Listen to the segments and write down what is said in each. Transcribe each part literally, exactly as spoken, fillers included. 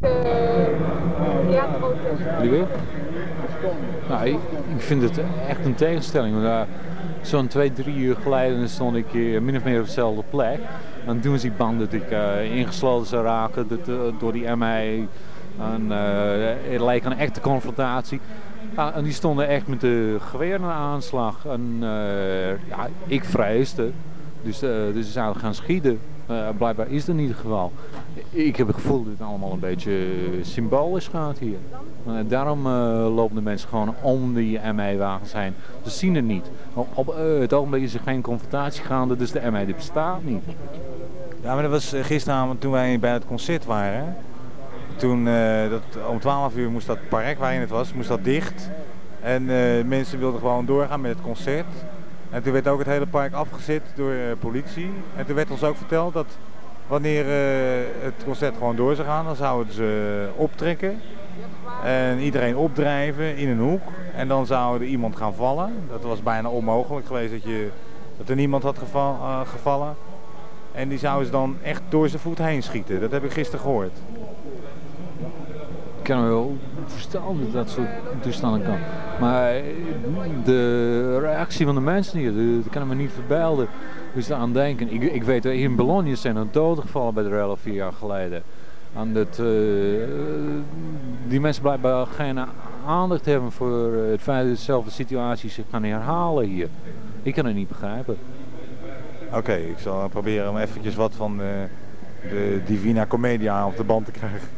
Lieve? Nou, ik, ik vind het echt een tegenstelling. Want, uh, zo'n twee, drie uur geleden stond ik uh, min of meer op dezelfde plek. En toen was ik bang dat ik uh, ingesloten zou raken dat, uh, door die M I. En, uh, het leek een echte confrontatie. Uh, en die stonden echt met de geweer naar de aanslag. En uh, ja, ik vreesde. Dus, uh, dus ze zouden gaan schieten. Uh, blijkbaar is dat niet het geval. Ik heb het gevoel dat het allemaal een beetje symbolisch gaat hier. Uh, daarom uh, lopen de mensen gewoon om die M I-wagens heen. Ze zien het niet. Op, op uh, het ogenblik is er geen confrontatie gaande, dus de M I die bestaat niet. Ja, maar dat was gisteravond toen wij bij het concert waren. Toen, uh, dat, om twaalf uur moest dat park waarin het was, moest dat dicht. En uh, mensen wilden gewoon doorgaan met het concert. En toen werd ook het hele park afgezet door uh, politie. En toen werd ons ook verteld dat wanneer uh, het concert gewoon door zou gaan, dan zouden ze optrekken. En iedereen opdrijven in een hoek. En dan zou er iemand gaan vallen. Dat was bijna onmogelijk geweest dat, je, dat er niemand had geval, uh, gevallen. En die zouden ze dan echt door zijn voet heen schieten. Dat heb ik gisteren gehoord. Ik kan me wel voorstellen dat dat soort toestanden kan. Maar de reactie van de mensen hier, dat kan ik me niet verbeelden. Dus aan denken. Ik, ik weet, hier in Bologna zijn er doden gevallen bij de rellen vier jaar geleden. En dat, uh, die mensen blijkbaar geen aandacht hebben voor het feit dat dezelfde situaties zich gaan herhalen hier. Ik kan het niet begrijpen. Oké, okay, ik zal proberen om eventjes wat van de, de Divina Commedia op de band te krijgen.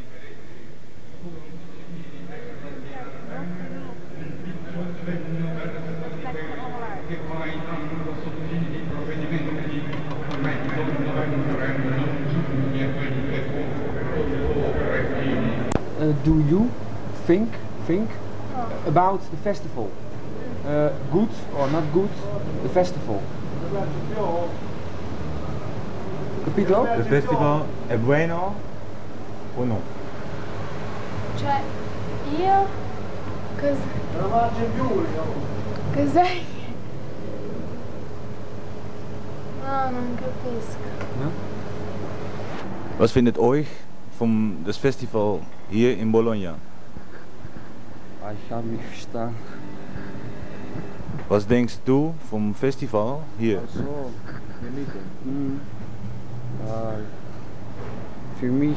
Uh, do you think think about the festival? Uh, good or not good? The festival. Capito? The festival è bueno o no? Cioè, io cos... Cos'è? No, non capisco. No? Was findet euch vom das Festival hier in Bologna? Ich habe nicht verstanden. Was denkst du vom Festival hier? Also, hm. uh, für mich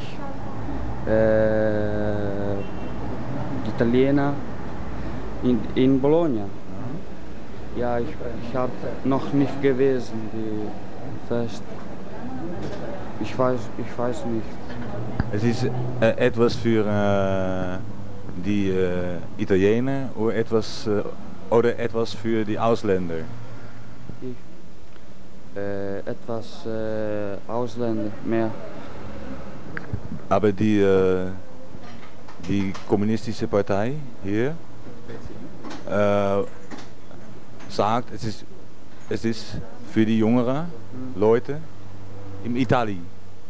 äh, die Italiener in, in Bologna. Ja, ich, ich habe noch nicht gewesen, die Fest. Ich weiß, ich weiß nicht. Es ist äh, etwas für äh, die äh, Italiener oder etwas, äh, oder etwas für die Ausländer? Ich, äh, etwas äh, Ausländer, mehr. Aber die, äh, die kommunistische Partei hier äh, sagt, es ist, es ist für die jüngeren Leute in Italien.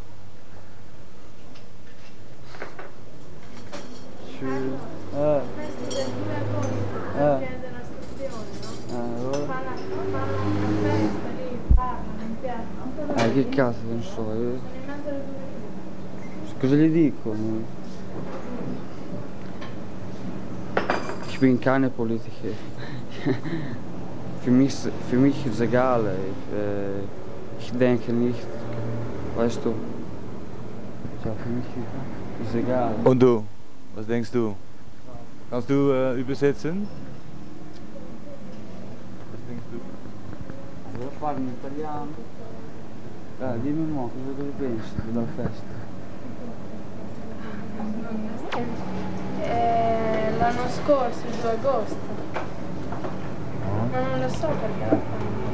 Eh. Eh. Eh, che cazzo, non so, io... Cosa gli dico? Ich bin keine Politiker. für, mich, für mich ist es egal. Ich, äh, ich denke nicht, weißt du. Ja, für mich ist es egal. Und du? Was denkst du? Kannst du äh, übersetzen? Was denkst du? Devo fare in italiano. Eh, dimmi mo, cosa pensi della festa? Eh, l'anno scorso, il due agosto. Ma non lo so perché la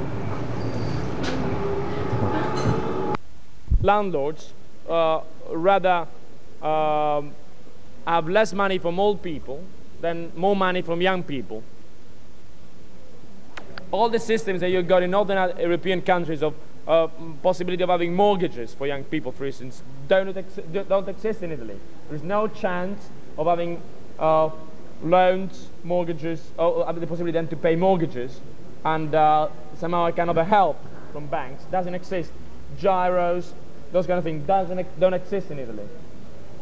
fanno. Landlords uh, rather um, have less money from old people than more money from young people. All the systems that you've got in other European countries of uh, possibility of having mortgages for young people, for instance, don't, ex don't exist in Italy. There's no chance of having uh, loans, mortgages, or having the possibility then to pay mortgages, and uh, somehow a kind of a help from banks doesn't exist. Gyros, those kind of things doesn't, don't exist in Italy.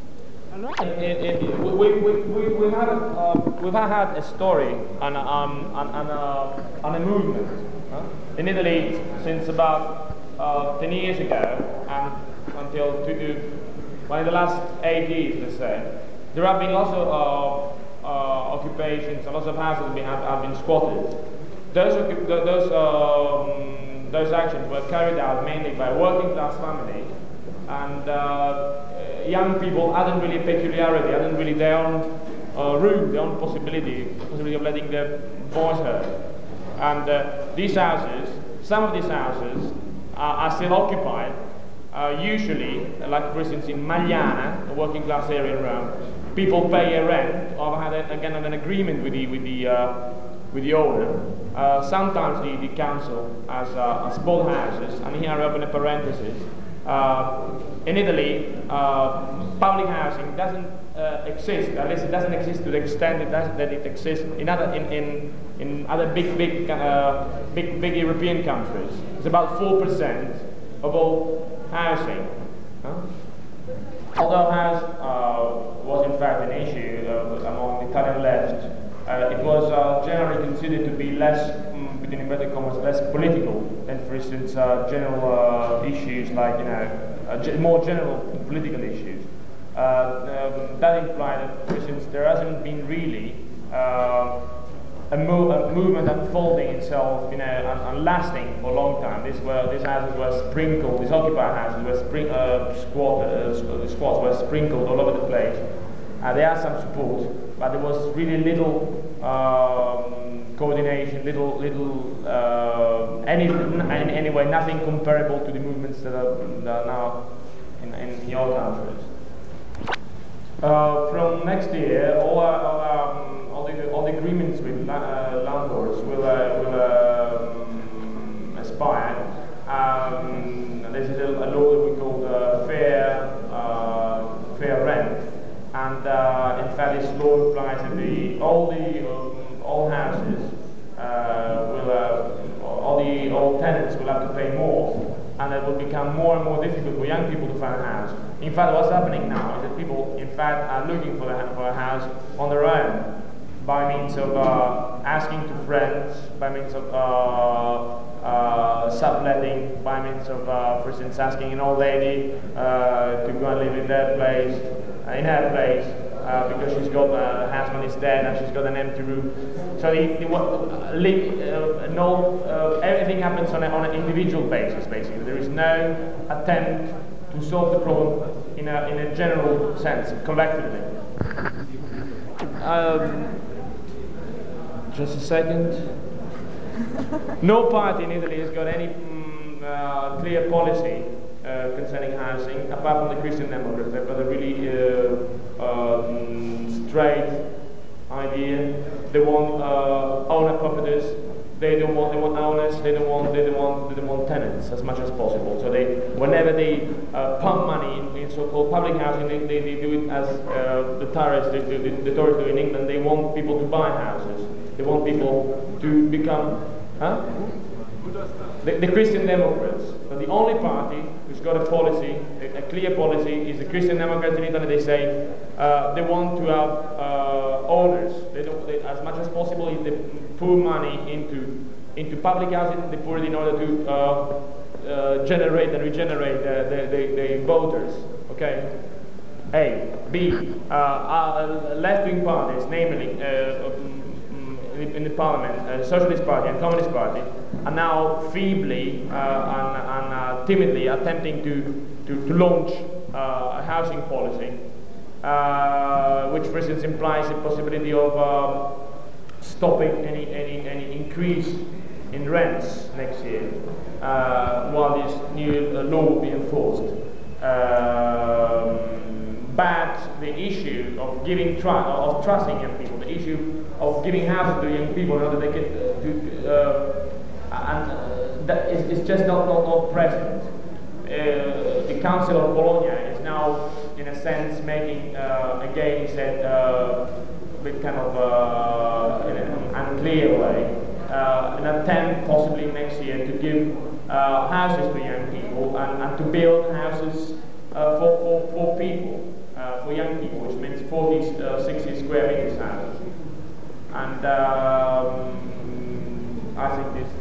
It, it, it, we, we, we, we've, had a, uh, we've had a story and, um, and, and, uh, and a movement huh? in Italy since about uh, ten years ago and until two, well, in the last eight years, let's say. There have been lots of uh, uh, occupations and lots of houses have been, have, have been squatted. Those, those, um, those actions were carried out mainly by working class families and uh, young people hadn't really peculiarity, hadn't really their own uh, room, their own possibility, possibility of letting their voice heard. And uh, these houses, some of these houses are, are still occupied, uh, usually, like for instance in Magliana, a working class area in Rome, people pay a rent or have had a, again an agreement with the, with the, uh, with the owner. Uh, sometimes the, the council has, uh, has bought houses, and here I open a parenthesis. Uh, in Italy, uh, public housing doesn't uh, exist, at least it doesn't exist to the extent it does, that it exists in other in, in, in other big big uh, big big European countries. It's about four percent of all housing. Huh? Although house uh, was in fact an issue uh, among the Italian left, uh, it was uh, generally considered to be less, um, within inverted commas, less political than, for instance, uh, general uh, issues like, you know, uh, ge more general political issues. Uh, um, that implied that, for instance, there hasn't been really uh, a, mo a movement unfolding itself, you know, and, and lasting for a long time. These were these houses were sprinkled, these occupied houses were spring uh, squat uh, the squats were sprinkled all over the place. Uh, they had some support, but there was really little um, coordination, little little uh, any in any way nothing comparable to the movements that are, that are now in, in your countries. Uh, from next year, all our, all, our, um, all, the, all the agreements with la uh, landlords will, uh, will um, expire. Um, this is a, a law that we call uh, fair, uh, fair rent, and uh, in fact, this law implies that the all the um, all houses uh, will, uh, all the all tenants will have to pay more, and it will become more and more difficult for young people to find a house. In fact, what's happening now is that people, in fact, are looking for, the, for a house on their own by means of uh, asking to friends, by means of uh, uh, subletting, by means of, uh, for instance, asking an old lady uh, to go and live in their place, uh, in her place, uh, because she's got uh, her husband is dead and she's got an empty room. So the, the, uh, uh, no, uh, everything happens on, a, on an individual basis, basically. There is no attempt to solve the problem in a, in a general sense, collectively. Um, just a second. No party in Italy has got any mm, uh, clear policy uh, concerning housing, apart from the Christian Democrats. They've got a really uh, um, straight idea. They want uh, owner properties. They don't want. They want owners. They don't want. They don't want. They don't want tenants as much as possible. So they, whenever they uh, pump money in, in so-called public housing, they, they, they do it as uh, the Tories, the, the, the Tories do in England. They want people to buy houses. They want people to become. Huh? The, the Christian Democrats. So the only party who's got a policy, a, a clear policy, is the Christian Democrats in Italy. They say uh, they want to have uh, owners. They don't. They, as much as possible, if they pour money into into public housing, they pour it in order to uh, uh, generate and regenerate the, the, the, the voters. Okay. A. B. Uh, uh, left-wing parties, namely uh, um, in the parliament, uh, Socialist Party and Communist Party, are now feebly uh, and, and uh, timidly attempting to to, to launch uh, a housing policy, uh, which, for instance, implies the possibility of uh, stopping any, any, any increase in rents next year, uh, while this new uh, law will be enforced. Um, but the issue of giving trust, of trusting young people, the issue of giving houses to young people in order they get uh, to, uh, and uh, that is, is just not, not, not present. Uh, the Council of Bologna is now, in a sense, making, uh, again, he said, uh, with kind of uh, in an unclear way, uh, an attempt possibly next year to give uh, houses to young people and, and to build houses uh, for, for, for people, uh, for young people, which means forty, sixty square meters houses. And um, I think this,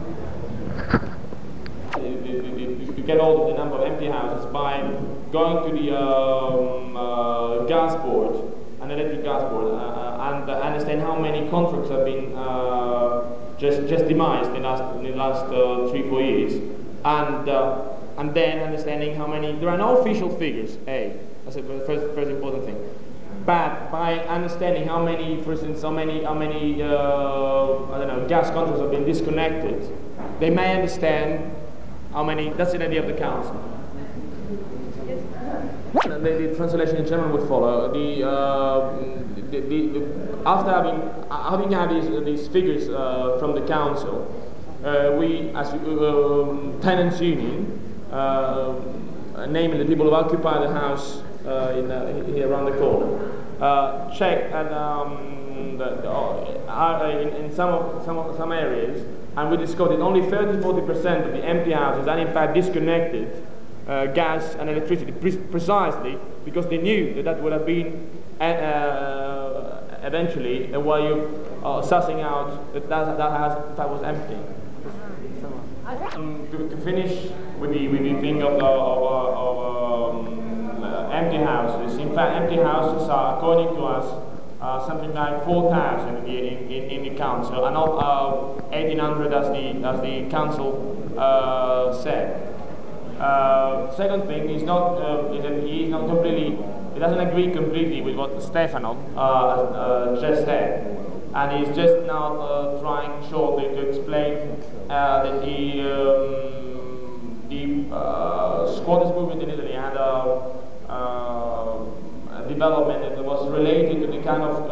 this you get hold of the number of empty houses by going to the um, uh, gas board, an electric gas board, uh, and uh, understand how many contracts have been uh, just just demised in the last in the last uh, three four years, and uh, and then understanding how many. There are no official figures. A, that's the first first important thing. But by understanding how many, for instance, how many how many uh, I don't know gas contracts have been disconnected, they may understand how many. That's the idea of the council. The, the translation in German would follow. The, uh, the, the, the after having having had these these figures uh, from the council, uh, we as uh, tenants union, uh, namely the people who occupy the house uh, in uh, here around the corner, uh, check and um, the, the, uh, in, in some of, some of, some areas, and we discovered that only thirty to forty percent of the empty houses are in fact disconnected. Uh, gas and electricity, pre precisely because they knew that that would have been uh, uh, eventually a way of uh, sussing out that that, that, has, that was empty. Um, to, to finish with the, with the thing of, the, of, uh, of um, uh, empty houses, in fact empty houses are, according to us, uh, something like four thousand in, in, in the council, and not uh, eighteen hundred as the, as the council uh, said. Uh, second thing is not uh, is that he is not completely he doesn't agree completely with what Stefano uh, uh, just said, and he's just now uh, trying shortly to explain uh, that the um, the uh, squatters movement in Italy had a, uh, a development that was related to the kind of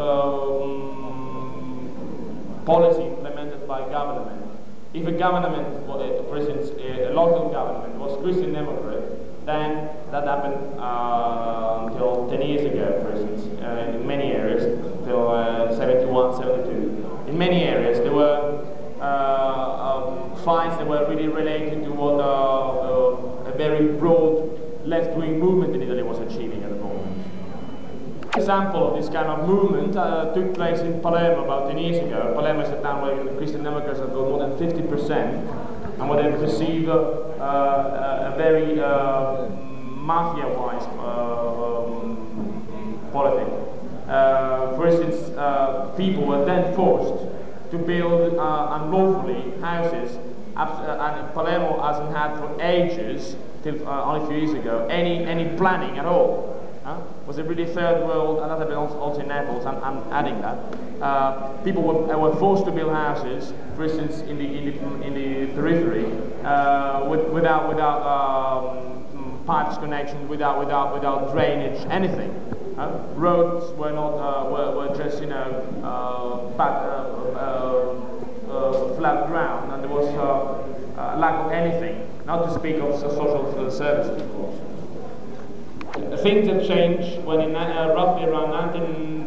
um, policy implemented by government. If a government, for instance, a local government was Christian Democrat, then that happened uh, until ten years ago, for instance, uh, in many areas, until uh, seventy-one, seventy-two. In many areas, there were uh, um, fights that were really related to what uh, uh, a very broad left-wing movement in Italy was achieving at the moment. An example of this kind of movement uh, took place in Palermo about ten years ago. Palermo is a town where the Christian Democrats have got more than fifty percent, and where they perceive uh, uh, a very uh, mafia-wise uh, um, politics. Uh, for instance, uh, people were then forced to build uh, unlawfully houses, uh, and Palermo hasn't had for ages, till uh, only a few years ago, any, any planning at all. Uh, was it really third world, and that happened also in Naples, I'm, I'm adding that. Uh, people were, uh, were forced to build houses, for instance, in the, in the, in the periphery, uh, with, without, without um, pipes connection, without, without, without drainage, anything. Uh, roads were not, uh, were, were just, you know, uh, back, uh, uh, uh, flat ground, and there was uh, uh, lack of anything, not to speak of social services, of course. Things have changed when in uh, roughly around nineteen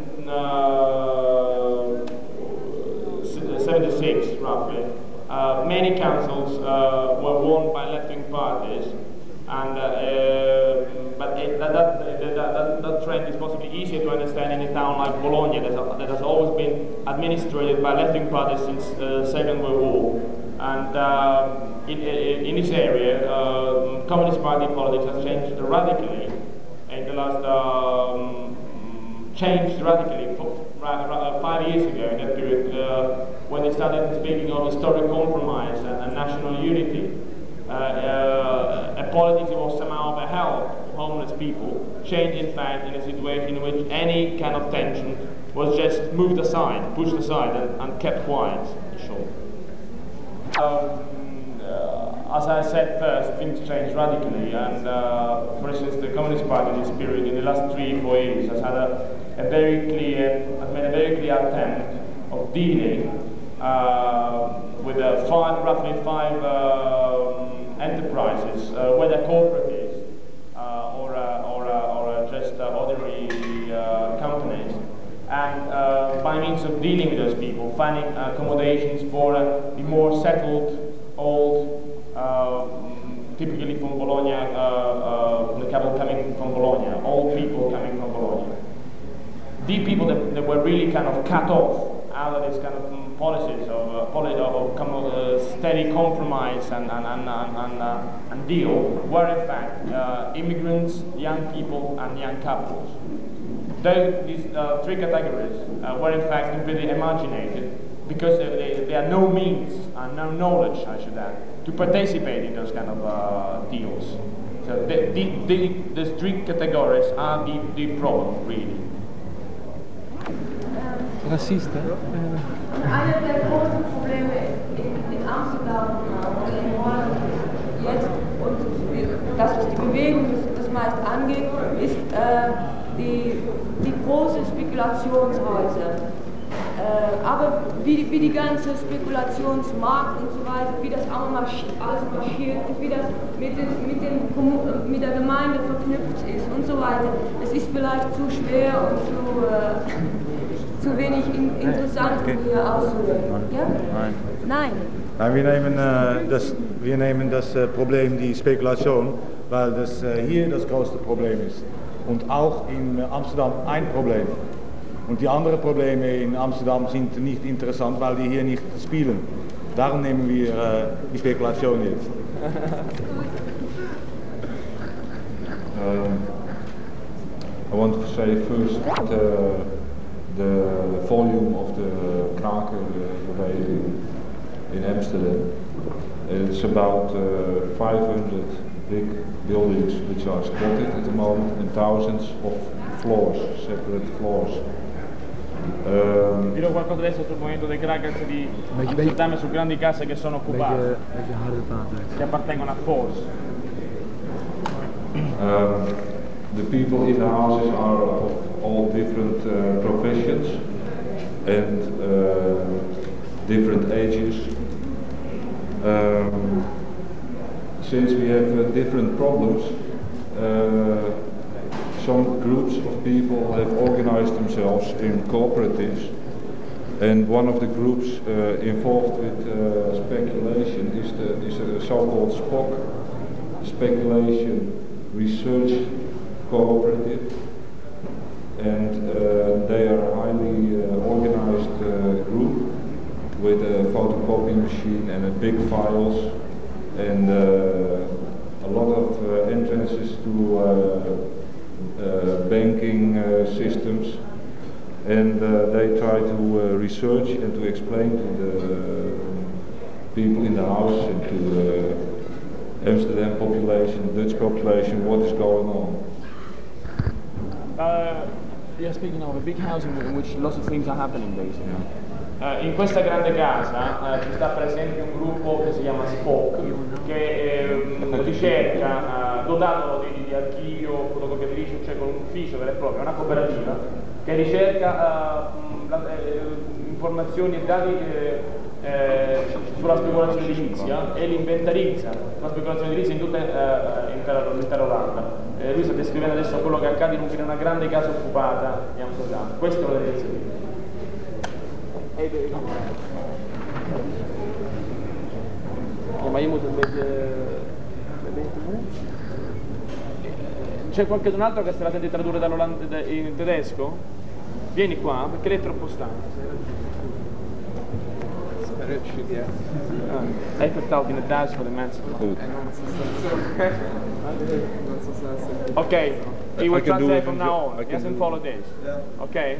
seventy-six, roughly, uh, many councils uh, were won by left-wing parties, and uh, uh, but it, that, that, that, that, that trend is possibly easier to understand in a town like Bologna that, that has always been administered by left-wing parties since the uh, Second World War, and uh, in, in this area, uh, Communist Party politics has changed radically. In the last um, changed radically for, uh, five years ago in that period uh, when they started speaking of historic compromise and, and national unity. Uh, uh, a politics that was somehow a help to homeless people changed in fact in a situation in which any kind of tension was just moved aside, pushed aside and, and kept quiet, in short. Um, Uh, as I said first, things changed radically, and uh, for instance, the Communist Party in this period, in the last three, four years, has had a, a very clear, has made a very clear attempt of dealing uh, with uh, five, roughly five uh, enterprises, uh, whether cooperatives uh, or uh, or uh, or uh, just uh, ordinary uh, companies, and uh, by means of dealing with those people, finding accommodations for uh, the more settled. Old, uh, typically from Bologna, uh, uh, the couple coming from Bologna, old people coming from Bologna. the people that, that were really kind of cut off out of these kind of um, policies of, uh, poli- of com- uh, steady compromise and, and, and, and, and, uh, and deal were in fact uh, immigrants, young people and young couples. Those, these uh, three categories uh, were in fact completely imaginated because they, they, they had no means and no knowledge, I should add, to participate in those kind of uh, deals. So the, the, the, these three categories are the, the problem, really. Racisten? Einer der großen Probleme in, in Amsterdam oder in Holland jetzt, und das, was die Bewegung das, das meist angeht, ist äh, die, die großen Spekulationshäuser. Äh, aber wie, wie die ganze Spekulationsmarkt und so weiter, wie das auch marsch, alles marschiert und wie das mit, den, mit, den, mit der Gemeinde verknüpft ist und so weiter, es ist vielleicht zu schwer und zu... Äh, zu wenig in, interessant, um hier auszuwählen. Ja? Nein. Nein. Nein, wir nehmen, äh, das, wir nehmen das äh, Problem, die Spekulation, weil das äh, hier das größte Problem ist. Und auch in Amsterdam ein Problem. Und die anderen Probleme in Amsterdam sind nicht interessant, weil die hier nicht spielen. Darum nehmen wir äh, die Spekulation jetzt. um, I want to say first that uh, the volume of the krakerbeweging in Amsterdam. It's about uh, five hundred big buildings which are spotted at the moment and thousands of floors, separate floors. Um, Dirò qualcosa adesso sul movimento dei crackers di Amsterdam e su grandi case che sono occupate, che appartengono a Force. Um, the people in the houses are of all different uh, professions and uh, different ages. Um, since we have uh, different problems, uh, some groups of people have organized themselves in cooperatives, and one of the groups uh, involved with uh, speculation is the is a so-called S P O C, Speculation Research Cooperative, and uh, they are a highly uh, organized uh, group with a photocopy machine and a big files and uh, a lot of uh, entrances to uh, uh, banking uh, systems, and uh, they try to uh, research and to explain to the people in the house and to the Amsterdam population, Dutch population, what is going on. Uh, You're speaking of a big house in which lots of things are happening, basically. Uh, in questa grande casa uh, ci sta per esempio un gruppo che si chiama S P O C, che eh, ricerca, uh, dotato di, di archivio, fotocopiatrice, cioè con un ufficio vero e proprio, una cooperativa, che ricerca uh, la, eh, informazioni e dati eh, eh, sulla speculazione edilizia e li inventarizza sulla speculazione edilizia in tutta eh, intera, l'intera Olanda. Eh, lui sta descrivendo adesso quello che accade in una grande casa occupata di Amsterdam. Questo è lo dell'iniziativa. Ja, maar je moet een beetje, een beetje moe. C'è qualcun altro che se la sente tradurre dall'Olanda in tedesco? Vieni qua perché lei è troppo stanco. Ah, hij vertaalt in het Duits voor de mensen. Goed. Okay, he will translate from now on. I He can doesn't do- follow this. Okay.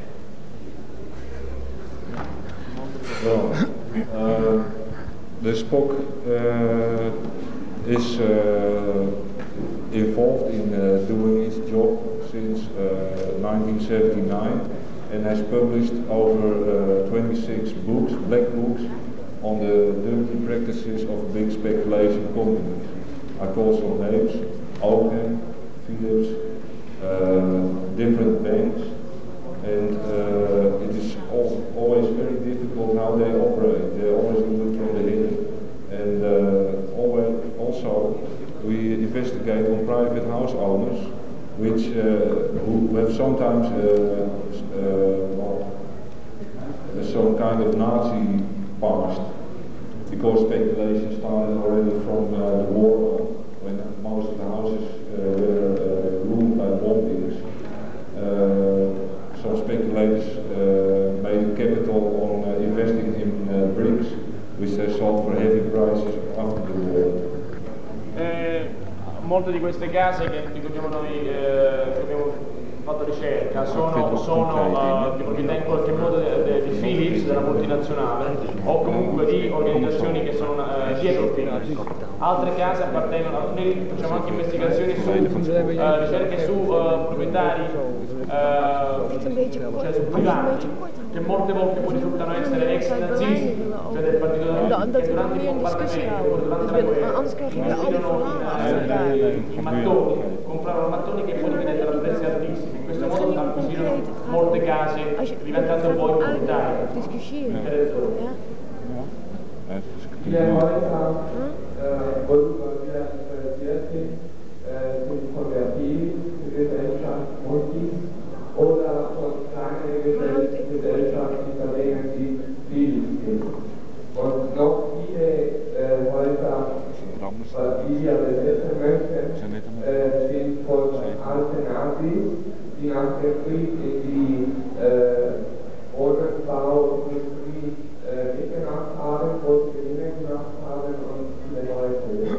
Well, uh, the S P O C uh, is uh, involved in uh, doing its job since uh, nineteen seventy-nine and has published over uh, twenty-six books, black books, on the dirty practices of big speculation companies. I call some names: Oakham, Philips, uh, different banks. And uh, it is al always very difficult how they operate. They always do it from the hidden. And uh, always, also, we investigate on private house owners, which uh, who have sometimes uh, uh, well, some kind of Nazi past, because speculation started already from uh, the war on, when most of the houses uh, were uh, ruled by bomb dealers. Uh, Some speculators uh, made capital on uh, investing in uh, bricks, which they sold for heavy prices after the war. Eh, molte di queste case che, di cui abbiamo, noi, eh, che abbiamo fatto ricerca sono, sono uh, di proprietà in qualche modo di Philips, della multinazionale, o comunque di organizzazioni che sono uh, dietro Philips. Altre case appartengono, noi facciamo anche investigazioni su uh, ricerche su uh, proprietari, uh, cioè su privati, che molte volte poi risultano essere ex nazisti, cioè del partito nazisti, che durante il bombardamento, durante la guerra, decidono i mattoni, comprarono mattoni che poi diventano a prezzi altissimi. In questo modo acquisiscono molte case, diventando poi proprietari. Oder von kleineren Gesellschaften, die verlängern sie Philips sind. Und noch viele äh, Häuser, was wir besetzen möchten, äh, sind von alten Nazis, die nach dem Krieg in die äh, Wohnungsbauindustrie äh, mitgemacht haben, große Gewinne gemacht haben und viele Leute.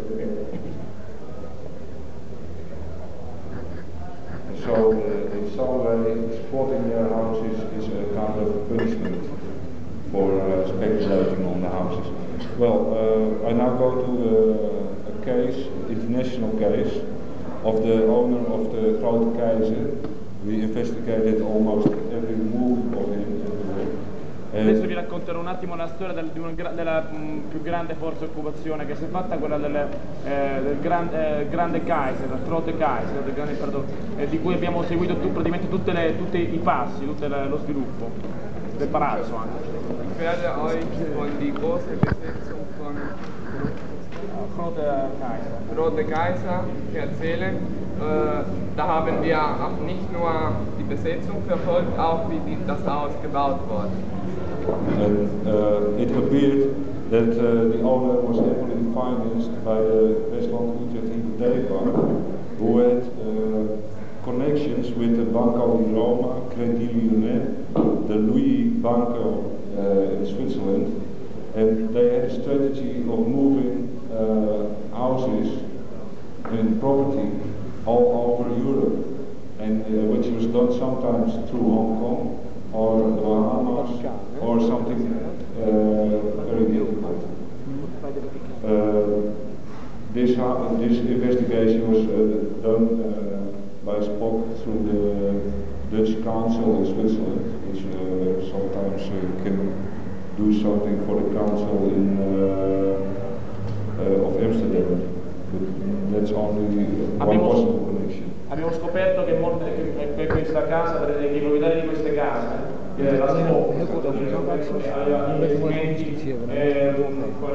So uh, in some way, squatting their houses is a kind of punishment for uh, speculating on the houses. Well, uh, I now go to uh, a case, international case, of the owner of the Grote Keizer. We investigated almost every move of him. Adesso vi racconterò un attimo la storia del, di una, della mh, più grande forza occupazione che si è fatta, quella del, eh, del gran, eh, grande Kaiser, del Grote Kaiser, del grande, pardon, eh, di cui abbiamo seguito tu, praticamente tutte le, tutti i passi, tutto lo sviluppo del palazzo anche. Ich werde euch von die große Besetzung von Grote Kaiser, Grote Kaiser erzählen. Äh, da haben wir nicht nur die Besetzung verfolgt, auch wie die, das Haus gebaut wurde. And uh, it appeared that uh, the owner was heavily financed by the Westland Utrecht Hypotheekbank, who had uh, connections with the Banco di Roma, Credit Lyonnais, the Louis Banco uh, in Switzerland, and they had a strategy of moving uh, houses and property all over Europe, and uh, which was done sometimes through Hong Kong or the Bahamas or something uh, very difficult. Uh, this, uh, this investigation was uh, done uh, by Spock through the Dutch Council in Switzerland, which uh, sometimes uh, can do something for the council in uh, uh, of Amsterdam. But that's only one possible connection. Abbiamo scoperto che, molte, che, che questa casa, che i proprietari di queste case, eh, la Spock, aveva investimenti eh,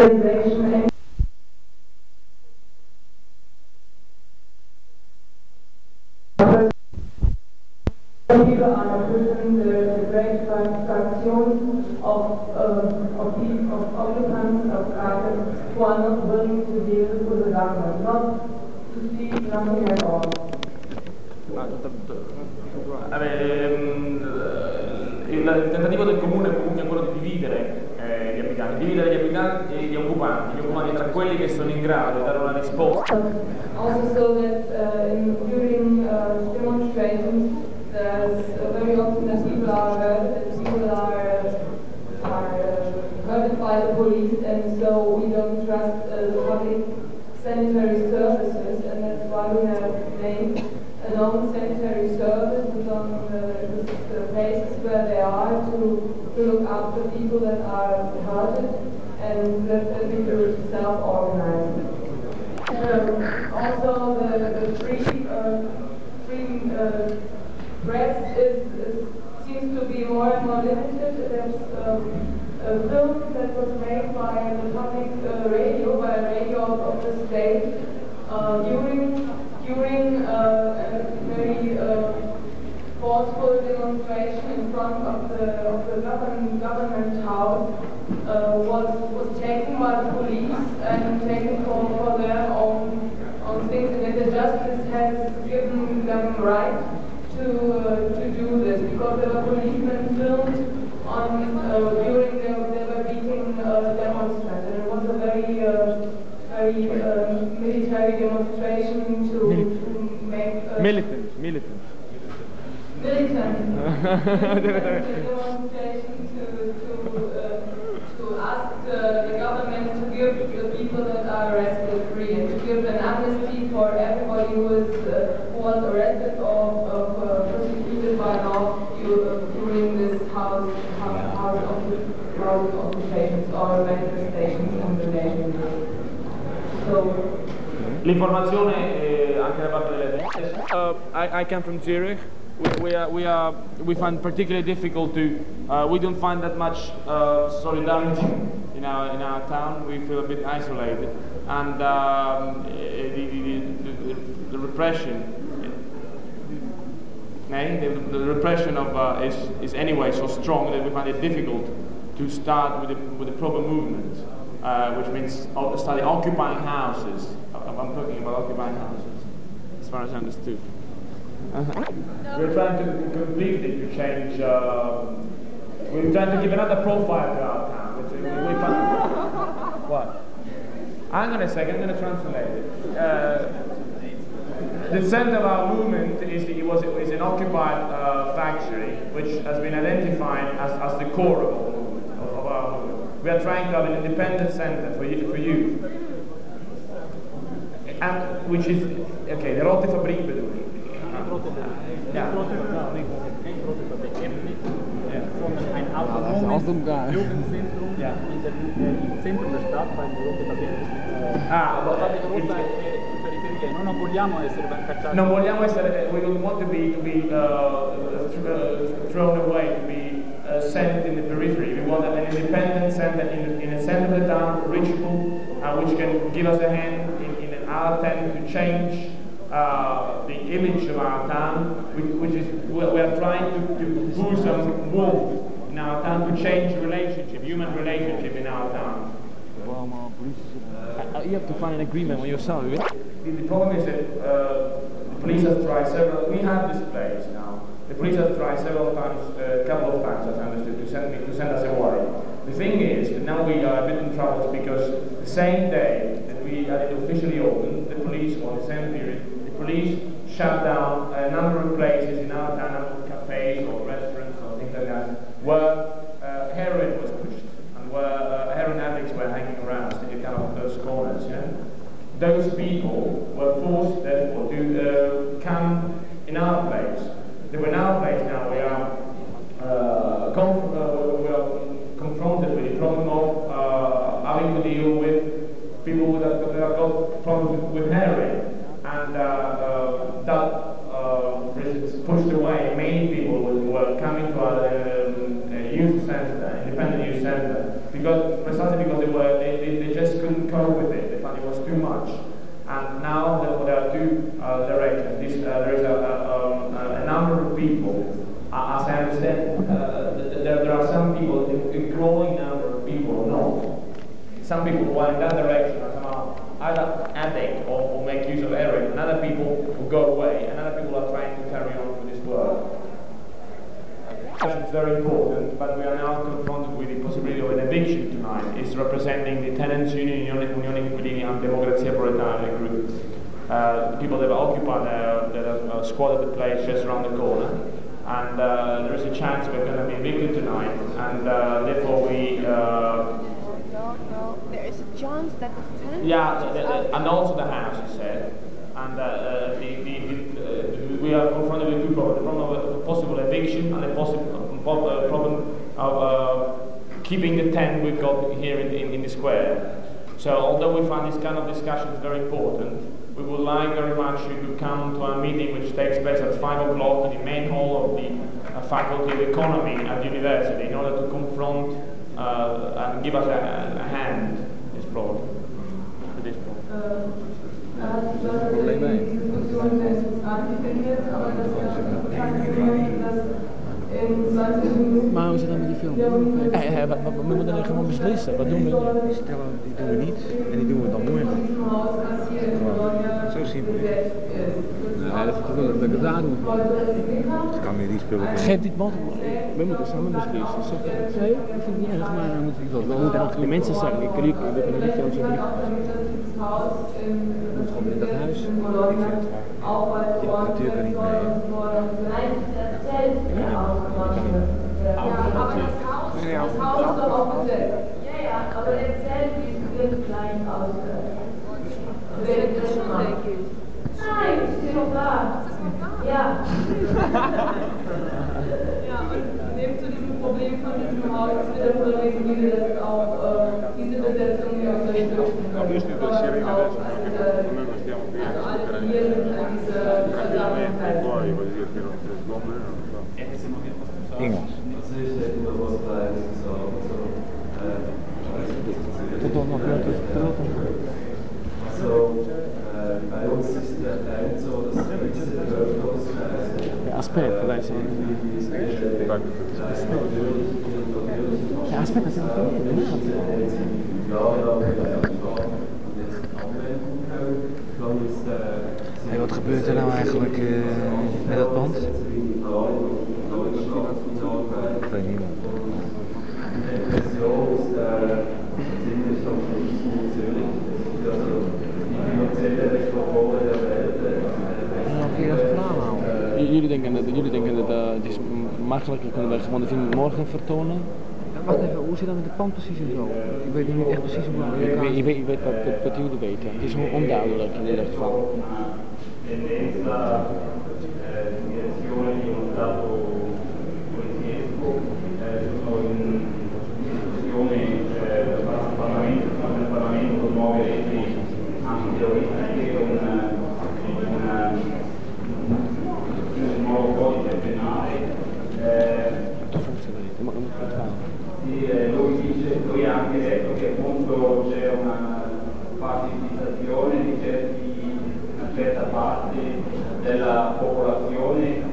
radicalization and people are pushing the, the great fraction of, uh, of, the, of occupants of Krakow who are not willing to deal with the government, not to see nothing at all. Vabbè, ehm, il, il tentativo del comune comunque è quello di dividere eh, gli abitanti, dividere gli abitanti e gli occupanti, gli occupanti tra quelli che sono in grado di dare una risposta. Also so that uh, in, during uh, demonstrations there's uh, very often that people are hurt, that people are, uh, are uh, hurted by the police, and so we don't trust uh, the public sanitary services, and that's why we have named a known sanitary service with on uh, the places where they are to, to look after people that are hurted and let them be self-organized. Um, also the, the free, uh, free uh, press is, is, seems to be more and more limited. There's um, a film that was made by the public uh, radio, by a radio of, of the state, uh, during during uh, a very uh, forceful demonstration in front of the, of the government, government house uh, was, was taken by the police and taken for, for their own, own things, and that the justice has given them right to, uh, to do this, because there were policemen filmed on, uh, during they, they were beating uh, demonstrants, and it was a very uh, very uh, military demonstration to, to make uh, militant, militant. Militant. demonstration to to uh, to ask uh, the government to give the people that are arrested free, and to give an amnesty for everybody who is uh, who was arrested or uh, persecuted by law during this house house house of house occupations or manifestations in the nation. L'informazione eh, anche da parte delle destre. Uh, I, I come from Zurich. We, we, are, we, are, we find particularly difficult to. Uh, we don't find that much uh, solidarity in our in our town. We feel a bit isolated, and um, the, the, the, the repression. The, the repression of uh, is is anyway so strong that we find it difficult to start with a, with a proper movement. Uh, which means study occupying houses. I'm talking about occupying houses, as far as I understood. Uh-huh. We're trying to completely to change. Uh, we're trying to give another profile to our town. Which we, we find, what? Hang on a second. I'm going to translate it. Uh, the center of our movement is it was is an occupied uh, factory, which has been identified as as the core of our movement. Of, of our movement. We are trying to have an independent center for you, for youth, and which is okay. The Rote Fabrik bedoel ik. Ja. Ein autonomes Jugendzentrum in der, im Zentrum der Stadt beim Rote Fabrik. Ah, non vogliamo essere cacciati. Non vogliamo essere. We don't want to be to be uh, th thrown away, to be uh, sent in the periphery. We want an independent center in, in the center of the town, reachable, uh, which can give us a hand in, in our attempt to change uh, the image of our town, which, which is we are trying to, to boost some warmth in our town, to change relationship, human relationship in our town. Uh, you have to find an agreement with yourself. The, the problem is that uh, the police has tried several. We have this place now. The police has tried several times, a uh, couple of times, as I understood, to send me to send us a warrant. The thing is that now we are a bit in trouble because the same day that we had it officially opened, the police, or the same period, the police shut down a number of places in our town, cafes or restaurants or things like that, where uh, heroin was pushed and where uh, heroin addicts were hanging around in kind of those corners. Yeah? Those people were forced, therefore, to uh, come in our place. They were in our place now. We are, uh, conf uh, we are confronted with the problem of uh, having to deal with people that, that have got problems with, with heroin, and uh, uh, that uh, for instance, pushed away many people who were coming to our um, uh, youth center, independent youth center, because precisely because they were they, they, they just is uh, there is a, a, um, a number of people. Uh, as I understand, uh, there, there are some people, a growing number of people, not some people who are in that direction are somehow either addict or, or make use of heroin, and other people who go away, and other people are trying to carry on with this work. It's very important, but we are now confronted with the possibility of an eviction tonight. It's representing the tenants union, Unione Inquilini and Democrazia Proletaria group. Uh, people that have occupied, uh, that have uh, squatted the place just around the corner. And uh, there is a chance we're going to be evicted tonight, and uh, therefore we... Uh, no, no, there is a chance that the tenants... Yeah, the, the, and also the house, he said. And uh, the, the, the, uh, we are confronted with two problems. The problem of a possible eviction and the possible uh, problem of uh, keeping the tent we've got here in, in, in the square. So although we find this kind of discussions very important, we would like very much you to come to a meeting which takes place at five o'clock in the main hall of the uh, Faculty of Economy at the university in order to confront uh, and give us a, a hand this problem. To this problem. Maar hoe zit dat met die film? Ja, ja, ja, we, we moeten er gewoon beslissen. Wat doen we? Die stellen, die doen we niet en die doen we dan morgen. Zo simpel is het. Nee, dat is wel dat ik het daar doe. Dat kan weer die spullen. Geef dit wat. We moeten samen beslissen. Zeg dat twee? Ik vind het niet erg, maar we moeten iets wat. We moeten ook de mensen zeggen. Ik kriek, we kunnen niet films hebben. We moeten gewoon in dat huis. Ik vind het waar. Die apparatuur kan niet mee. Ja, aber das Haus, das Haus ist doch auch besetzt. Ja, ja, aber der Zelt wird klein ausgehört. Wer das schon weg ist? Nein, ich stehe noch da. Ja. Ja, und neben zu diesem Problem von diesem Haus ist wieder von der Regierung, dass auch äh, diese Besetzung hier unterstützen kann. Also alle hier sind an diese Versammlung teilnehmen. Engels. Tot dan nog wel te praten. Bei uns ist der Teil so, dass gewisse Bevölkerungskreise... Ja, Aspekt, vielleicht so. Ja, Aspekt, dat is een probleem. Hey, wat gebeurt er nou eigenlijk uh, met dat pand? Ik weet niet. Jullie denken dat, jullie denken dat uh, het is makkelijker, kunnen we gewoon de film morgen vertonen? Wacht even, hoe zit dat met het pand precies en zo? Ik weet niet echt precies hoe het gaat. Je weet, je weet wat, wat, wat jullie weten. Het is gewoon onduidelijk in dit geval. Lui dice, lui ha anche detto che appunto c'è una partecipazione di certi, una certa parte della popolazione.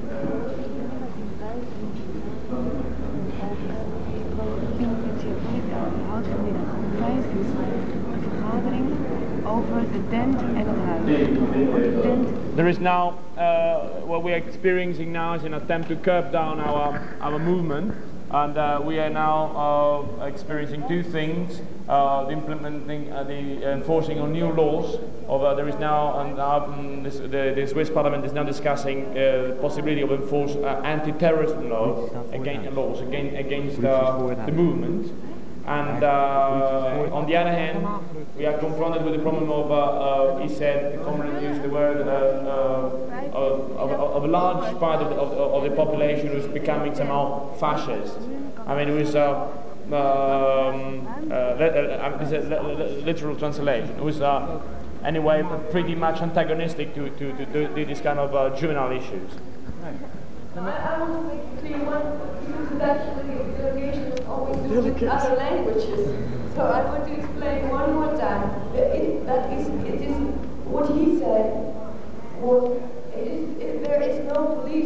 There is now, uh, what we are experiencing now is an attempt to curb down our, our movement. And uh, we are now uh, experiencing two things: uh, the implementing, uh, the enforcing of new laws. Of, uh, there is now, and um, this, the, the Swiss Parliament is now discussing uh, the possibility of enforce uh, anti-terrorism laws against laws against, against uh, the movement. And uh, on the other hand, we are confronted with the problem of, uh, uh, he said, the comrade used the word, uh, uh, of, of, of a large part of the, of, of the population who is becoming somehow fascist. I mean, it was uh, um, uh, li uh, this is a literal translation. It was uh, anyway pretty much antagonistic to, to, to, to, to this kind of uh, juvenile issues. I, I want to make it clear one, because the Dutch delegation is always using other languages. So I want to explain one more time. It, that is, it is what he said was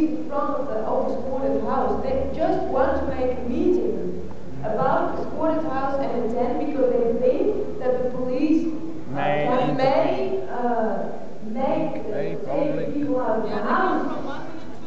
police in front of the, of the squatted house. They just want to make a meeting about the squatted house and attend because they think that the police uh, may, can may uh, make may take people out of the house.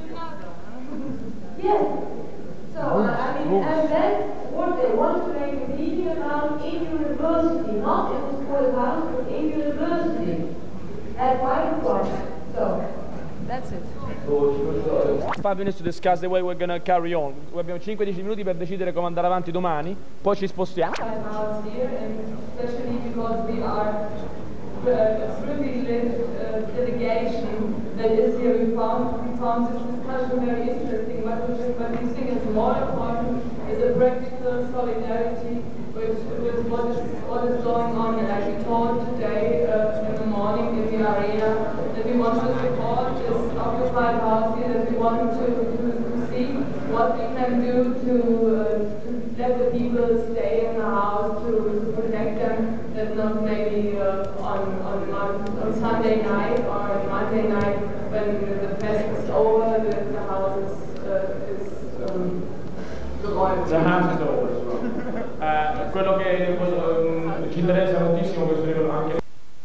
Yes. So uh, I mean, and that's what they want to make a meeting about in university, not in the squatted house, but in university at five o'clock. So that's it. Five minutes to discuss the way we're going to carry on. Abbiamo cinque dieci minuti per decidere come andare avanti domani, poi ci spostiamo. Time out here, and especially because we are uh, a privileged uh, delegation that is here. We found we found this discussion very interesting. But we, but we think it's more important is a practical solidarity with, with what is what is going on. And like we told today uh, in the morning in the arena, that we want to support this occupied house here, that we want to, to, to see what we can do to, uh, to let the people stay in the house, to, to protect them, that not maybe uh, on, on, on Sunday night or on Monday night when the fest is over, the, the house is, uh, is um, The house is over. uh, quello che um, ci interessa moltissimo questo anche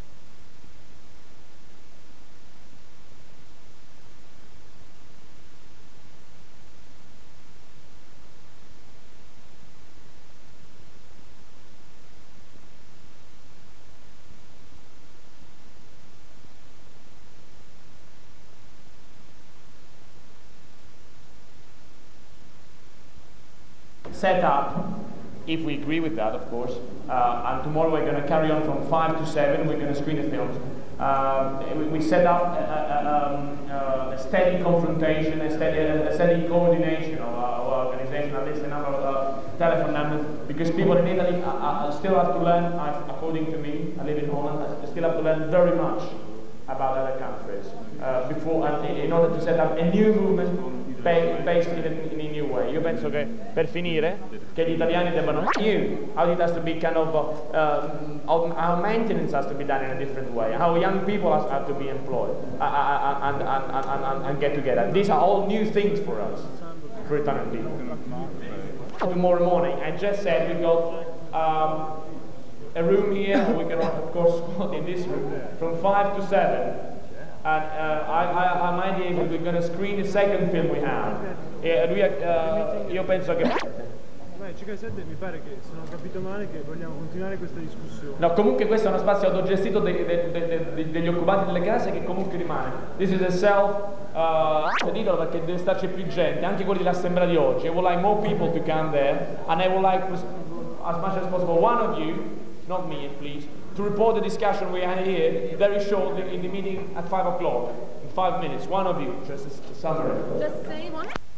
set up, if we agree with that, of course, uh, and tomorrow we're going to carry on from five to seven, we're going to screen the films. Uh, we, we set up a, a, um, uh, a steady confrontation, a steady, a steady coordination of our, our organization, at least a number of uh, telephone numbers, because people in Italy uh, uh, still have to learn, uh, according to me, I live in Holland, I still have to learn very much about other countries uh, before, and in order to set up a new movement based in a, in a new way. Io penso che, per finire, che gli italiani debbano new, how it has to be kind of, uh, um, how maintenance has to be done in a different way, how young people has, have to be employed uh, uh, and, and, and, and, and get together. These are all new things for us, for Italian people. Tomorrow morning, I just said we got um, a room here, or we can of course go in this room, from five to seven. And uh, I, I, I might be able, we're going to screen the second film we have. E lui, uh, io penso che... C K sette mi pare che, se non ho capito male, che vogliamo continuare questa discussione. No, comunque questo è uno spazio autogestito de, de, de, de, degli occupanti delle case che comunque rimane. This is a self, uh, titolo perché deve starci più gente, anche quelli dell'assemblea di oggi. I would like more people to come there, and I would like, as much as possible, one of you, not me please, to report the discussion we had here very shortly in the meeting at five o'clock. In five minutes, one of you, just a summary. Just say one.